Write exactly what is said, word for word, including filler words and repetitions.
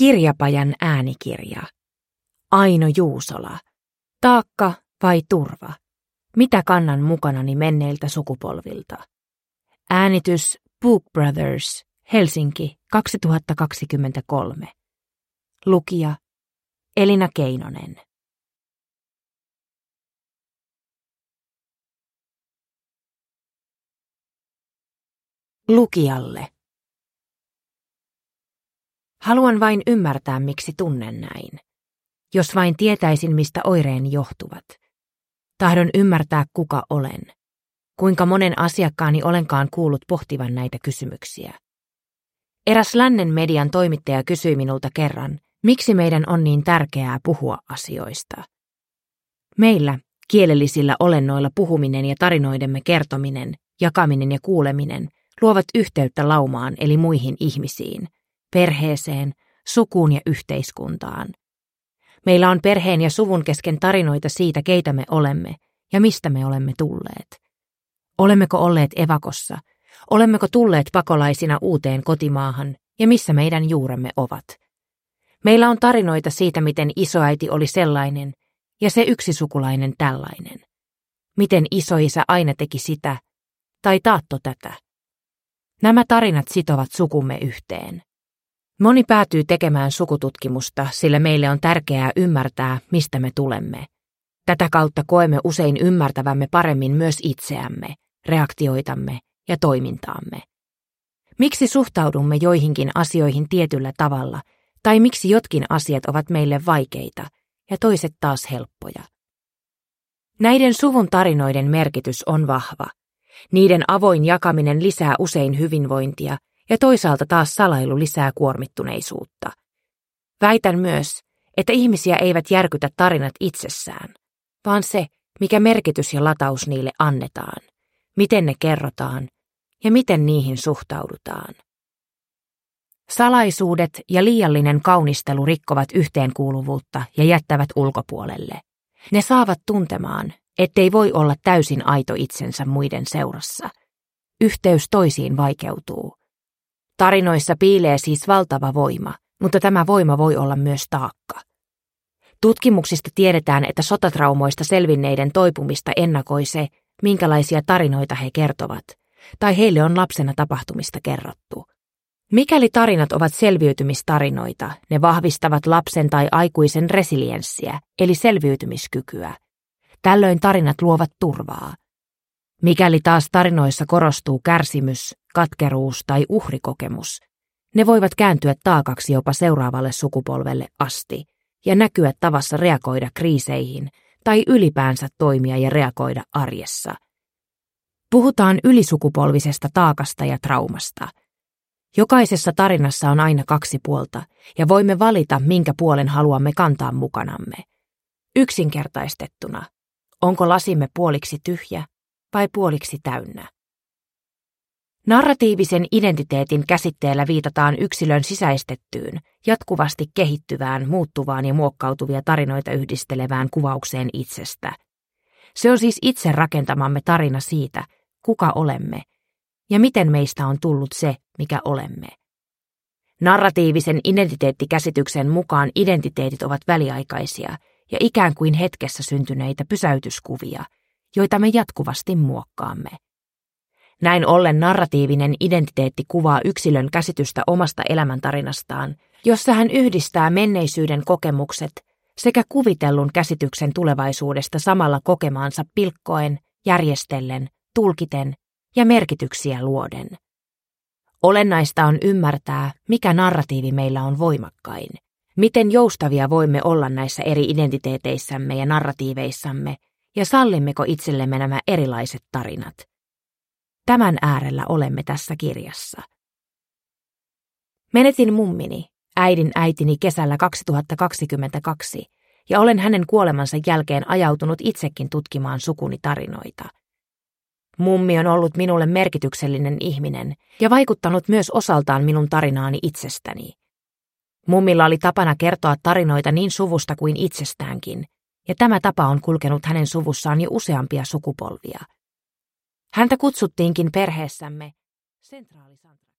Kirjapajan äänikirja. Aino Juusola. Taakka vai turva? Mitä kannan mukanani menneiltä sukupolvilta? Äänitys Book Brothers, Helsinki, kaksituhattakaksikymmentäkolme. Lukija Elina Keinonen. Lukijalle. Haluan vain ymmärtää, miksi tunnen näin. Jos vain tietäisin, mistä oireeni johtuvat. Tahdon ymmärtää, kuka olen. Kuinka monen asiakkaani olenkaan kuullut pohtivan näitä kysymyksiä. Eräs lännen median toimittaja kysyi minulta kerran, miksi meidän on niin tärkeää puhua asioista. Meillä, kielellisillä olennoilla puhuminen ja tarinoidemme kertominen, jakaminen ja kuuleminen luovat yhteyttä laumaan eli muihin ihmisiin, perheeseen, sukuun ja yhteiskuntaan. Meillä on perheen ja suvun kesken tarinoita siitä, keitä me olemme ja mistä me olemme tulleet. Olemmeko olleet evakossa? Olemmeko tulleet pakolaisina uuteen kotimaahan ja missä meidän juuremme ovat? Meillä on tarinoita siitä, miten isoäiti oli sellainen ja se yksi sukulainen tällainen. Miten isoisä aina teki sitä tai taatto tätä. Nämä tarinat sitovat sukumme yhteen. Moni päätyy tekemään sukututkimusta, sillä meille on tärkeää ymmärtää, mistä me tulemme. Tätä kautta koemme usein ymmärtävämme paremmin myös itseämme, reaktioitamme ja toimintaamme. Miksi suhtaudumme joihinkin asioihin tietyllä tavalla, tai miksi jotkin asiat ovat meille vaikeita ja toiset taas helppoja? Näiden suvun tarinoiden merkitys on vahva. Niiden avoin jakaminen lisää usein hyvinvointia, ja toisaalta taas salailu lisää kuormittuneisuutta. Väitän myös, että ihmisiä eivät järkytä tarinat itsessään, vaan se, mikä merkitys ja lataus niille annetaan, miten ne kerrotaan ja miten niihin suhtaudutaan. Salaisuudet ja liiallinen kaunistelu rikkovat yhteenkuuluvuutta ja jättävät ulkopuolelle. Ne saavat tuntemaan, ettei voi olla täysin aito itsensä muiden seurassa. Yhteys toisiin vaikeutuu. Tarinoissa piilee siis valtava voima, mutta tämä voima voi olla myös taakka. Tutkimuksista tiedetään, että sotatraumoista selvinneiden toipumista ennakoi se, minkälaisia tarinoita he kertovat, tai heille on lapsena tapahtumista kerrottu. Mikäli tarinat ovat selviytymistarinoita, ne vahvistavat lapsen tai aikuisen resilienssiä, eli selviytymiskykyä. Tällöin tarinat luovat turvaa. Mikäli taas tarinoissa korostuu kärsimys, katkeruus tai uhrikokemus, ne voivat kääntyä taakaksi jopa seuraavalle sukupolvelle asti ja näkyä tavassa reagoida kriiseihin tai ylipäänsä toimia ja reagoida arjessa. Puhutaan ylisukupolvisesta taakasta ja traumasta. Jokaisessa tarinassa on aina kaksi puolta ja voimme valita, minkä puolen haluamme kantaa mukanamme. Yksinkertaistettuna, onko lasimme puoliksi tyhjä vai puoliksi täynnä? Narratiivisen identiteetin käsitteellä viitataan yksilön sisäistettyyn, jatkuvasti kehittyvään, muuttuvaan ja muokkautuvia tarinoita yhdistelevään kuvaukseen itsestä. Se on siis itse rakentamamme tarina siitä, kuka olemme ja miten meistä on tullut se, mikä olemme. Narratiivisen identiteettikäsityksen mukaan identiteetit ovat väliaikaisia ja ikään kuin hetkessä syntyneitä pysäytyskuvia, joita me jatkuvasti muokkaamme. Näin ollen narratiivinen identiteetti kuvaa yksilön käsitystä omasta elämäntarinastaan, jossa hän yhdistää menneisyyden kokemukset sekä kuvitellun käsityksen tulevaisuudesta samalla kokemaansa pilkkoen, järjestellen, tulkiten ja merkityksiä luoden. Olennaista on ymmärtää, mikä narratiivi meillä on voimakkain, miten joustavia voimme olla näissä eri identiteeteissämme ja narratiiveissamme, ja sallimmeko itsellemme nämä erilaiset tarinat. Tämän äärellä olemme tässä kirjassa. Menetin mummini, äidin äitini kesällä kaksituhattakaksikymmentäkaksi, ja olen hänen kuolemansa jälkeen ajautunut itsekin tutkimaan sukuni tarinoita. Mummi on ollut minulle merkityksellinen ihminen ja vaikuttanut myös osaltaan minun tarinaani itsestäni. Mummilla oli tapana kertoa tarinoita niin suvusta kuin itsestäänkin, ja tämä tapa on kulkenut hänen suvussaan jo useampia sukupolvia. Häntä kutsuttiinkin perheessämme sentraalisantra.